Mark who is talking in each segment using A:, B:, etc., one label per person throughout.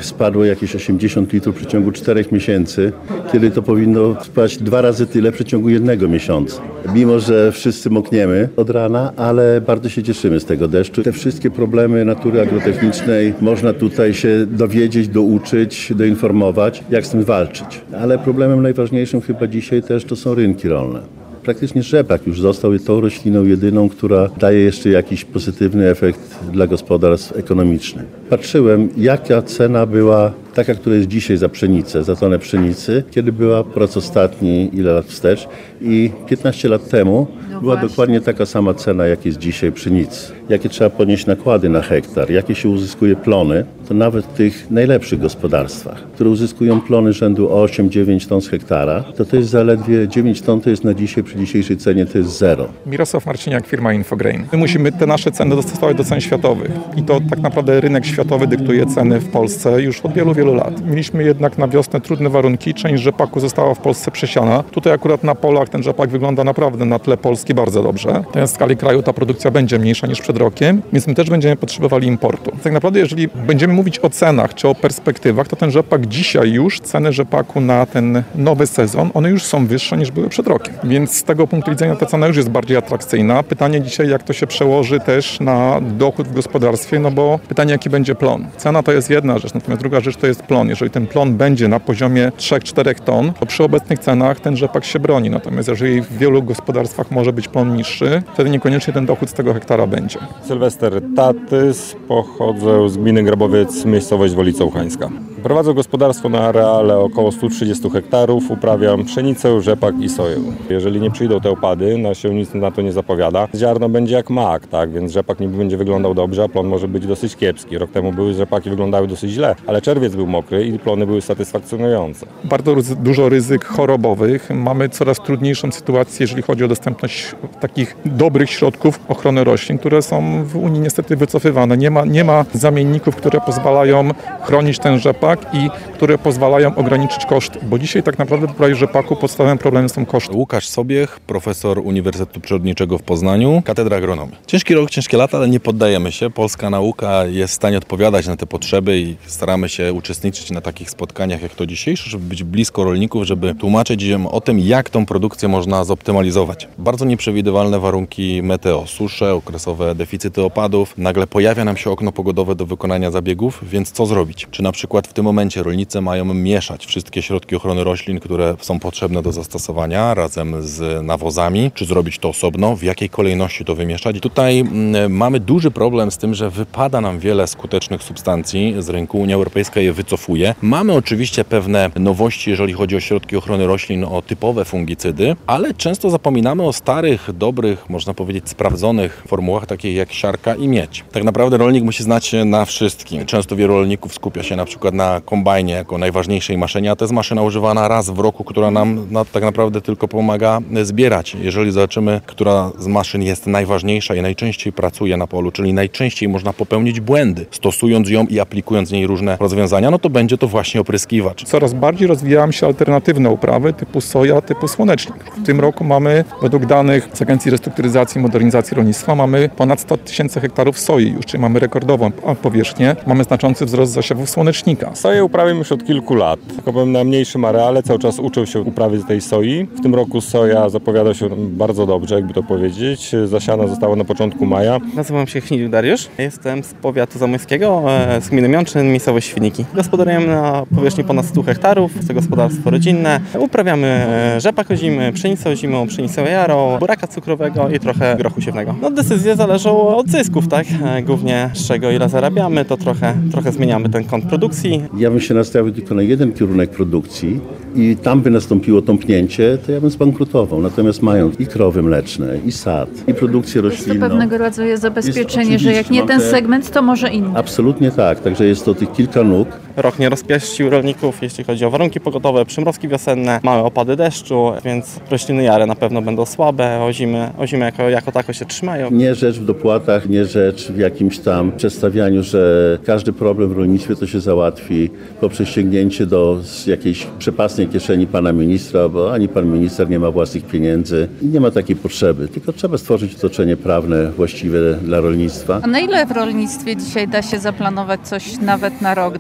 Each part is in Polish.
A: spadło jakieś 80 litrów w przeciągu 4 miesięcy, kiedy to powinno spaść 2 razy tyle w przeciągu 1 miesiąca. Mimo że wszyscy mokniemy od rana, ale bardzo się cieszymy z tego deszczu. Te wszystkie problemy natury agrotechnicznej można tutaj się dowiedzieć, douczyć, doinformować, jak z tym walczyć. Ale problemem najważniejszym chyba dzisiaj też to są rynki rolne. Praktycznie rzepak już został tą rośliną jedyną, która daje jeszcze jakiś pozytywny efekt dla gospodarstw ekonomicznych. Patrzyłem, jaka cena była taka, która jest dzisiaj za pszenicę, za tonę pszenicy, kiedy była po raz ostatni ile lat wstecz i 15 lat temu była dokładnie taka sama cena, jak jest dzisiaj pszenicy. Jakie trzeba ponieść nakłady na hektar, jakie się uzyskuje plony, to nawet w tych najlepszych gospodarstwach, które uzyskują plony rzędu 8-9 ton z hektara, to jest zaledwie 9 ton, to jest na dzisiaj, przy dzisiejszej cenie to jest zero.
B: Mirosław Marciniak, firma Infograin. My musimy te nasze ceny dostosować do cen światowych i to tak naprawdę rynek światowy dyktuje ceny w Polsce już od wielu, wielu lat. Mieliśmy jednak na wiosnę trudne warunki, część rzepaku została w Polsce przesiana. Tutaj akurat na polach ten rzepak wygląda naprawdę na tle Polski bardzo dobrze. Natomiast w skali kraju ta produkcja będzie mniejsza niż przed rokiem, więc my też będziemy potrzebowali importu. Tak naprawdę jeżeli będziemy mówić o cenach czy o perspektywach, to ten rzepak dzisiaj już, ceny rzepaku na ten nowy sezon, one już są wyższe niż były przed rokiem. Więc z tego punktu widzenia ta cena już jest bardziej atrakcyjna. Pytanie dzisiaj, jak to się przełoży też na dochód w gospodarstwie, no bo pytanie, jaki będzie plon. Cena to jest jedna rzecz, natomiast druga rzecz to jest plon. Jeżeli ten plon będzie na poziomie 3-4 ton, to przy obecnych cenach ten rzepak się broni. Natomiast jeżeli w wielu gospodarstwach może być plon niższy, wtedy niekoniecznie ten dochód z tego hektara będzie.
C: Sylwester Tatys, pochodzę z gminy Grabowiec, miejscowość Wolica Uchańska. Prowadzę gospodarstwo na areale około 130 hektarów, uprawiam pszenicę, rzepak i soję. Jeżeli nie przyjdą te opady, się nic na to nie zapowiada. Ziarno będzie jak mak, tak, więc rzepak niby będzie wyglądał dobrze, a plon może być dosyć kiepski. Rok temu rzepaki wyglądały dosyć źle, ale czerwiec był mokry i plony były satysfakcjonujące.
B: Bardzo dużo ryzyk chorobowych. Mamy coraz trudniejszą sytuację, jeżeli chodzi o dostępność takich dobrych środków ochrony roślin, które są w Unii niestety wycofywane. Nie ma zamienników, które pozwalają chronić ten rzepak i które pozwalają ograniczyć koszty, bo dzisiaj tak naprawdę w uprawie rzepaku podstawowym problemem są koszty.
D: Łukasz Sobiech, profesor Uniwersytetu Przyrodniczego w Poznaniu, Katedra Agronomii. Ciężki rok, ciężkie lata, ale nie poddajemy się. Polska nauka jest w stanie odpowiadać na te potrzeby i staramy się uczestniczyć na takich spotkaniach jak to dzisiejsze, żeby być blisko rolników, żeby tłumaczyć im o tym, jak tą produkcję można zoptymalizować. Bardzo nieprzewidywalne warunki meteo, susze, okresowe deficyty opadów. Nagle pojawia nam się okno pogodowe do wykonania zabiegów, więc co zrobić? Czy na przykład w tym momencie rolnicy mają mieszać wszystkie środki ochrony roślin, które są potrzebne do zastosowania razem z nawozami, czy zrobić to osobno, w jakiej kolejności to wymieszać? Tutaj mamy duży problem z tym, że wypada nam wiele skutecznych substancji z rynku, Unia Europejska je wycofuje. Mamy oczywiście pewne nowości, jeżeli chodzi o środki ochrony roślin, o typowe fungicydy, ale często zapominamy o starych, dobrych, można powiedzieć sprawdzonych formułach, takich jak siarka i miedź. Tak naprawdę rolnik musi znać się na wszystkim. Często wielu rolników skupia się na przykład na kombajnie jako najważniejszej maszynie, a to jest maszyna używana raz w roku, która nam tak naprawdę tylko pomaga zbierać. Jeżeli zobaczymy, która z maszyn jest najważniejsza i najczęściej pracuje na polu, czyli najczęściej można popełnić błędy, stosując ją i aplikując w niej różne rozwiązania, no to będzie to właśnie opryskiwacz.
B: Coraz bardziej rozwijają się alternatywne uprawy typu soja, typu słonecznik. W tym roku mamy, według danych z Agencji Restrukturyzacji i Modernizacji Rolnictwa, mamy ponad 100 000 hektarów soi już, czyli mamy rekordową powierzchnię. Mamy znaczący wzrost zasiewów słonecznika.
C: Soję uprawiam już od kilku lat. Tylko powiem, na mniejszym areale cały czas uczę się uprawy tej soi. W tym roku soja zapowiada się bardzo dobrze, jakby to powiedzieć. Zasiana została na początku maja.
E: Nazywam się Chniuk Dariusz. Jestem z powiatu zamojskiego, z gminy Miączyn, miejscowość Świniki. Gospodarujemy na powierzchni ponad 100 hektarów. Jest to gospodarstwo rodzinne. Uprawiamy rzepak ozimy, pszenicę ozimą, pszenicę jarą, buraka cukrowego i trochę grochu siewnego. No, decyzje zależą od zysków, tak? Głównie z czego ile zarabiamy, to trochę zmieniamy ten kąt produkcji.
A: Ja bym się nastawił tylko na jeden kierunek produkcji i tam by nastąpiło tąpnięcie, to ja bym zbankrutował. Natomiast mając i krowy mleczne, i sad, i produkcję roślinną.
F: Jest to pewnego rodzaju zabezpieczenie, że jak nie ten segment, to może inny.
A: Absolutnie tak, także jest to tych kilka nóg.
E: Rok nie rozpieścił rolników, jeśli chodzi o warunki pogodowe, przymrozki wiosenne, małe opady deszczu, więc rośliny jare na pewno będą słabe, ozimy jako tako się trzymają.
A: Nie rzecz w dopłatach, nie rzecz w jakimś tam przedstawianiu, że każdy problem w rolnictwie to się załatwi poprzez sięgnięcie do jakiejś przepastnej kieszeni pana ministra, bo ani pan minister nie ma własnych pieniędzy i nie ma takiej potrzeby, tylko trzeba stworzyć otoczenie prawne właściwe dla rolnictwa.
F: A na ile w rolnictwie dzisiaj da się zaplanować coś nawet na rok do przodu?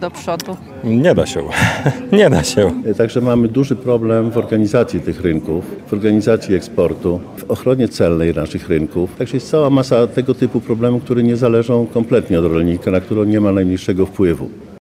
F: eksportu?
C: Nie da się. Nie da się.
A: Także mamy duży problem w organizacji tych rynków, w organizacji eksportu, w ochronie celnej naszych rynków. Także jest cała masa tego typu problemów, które nie zależą kompletnie od rolnika, na które on nie ma najmniejszego wpływu.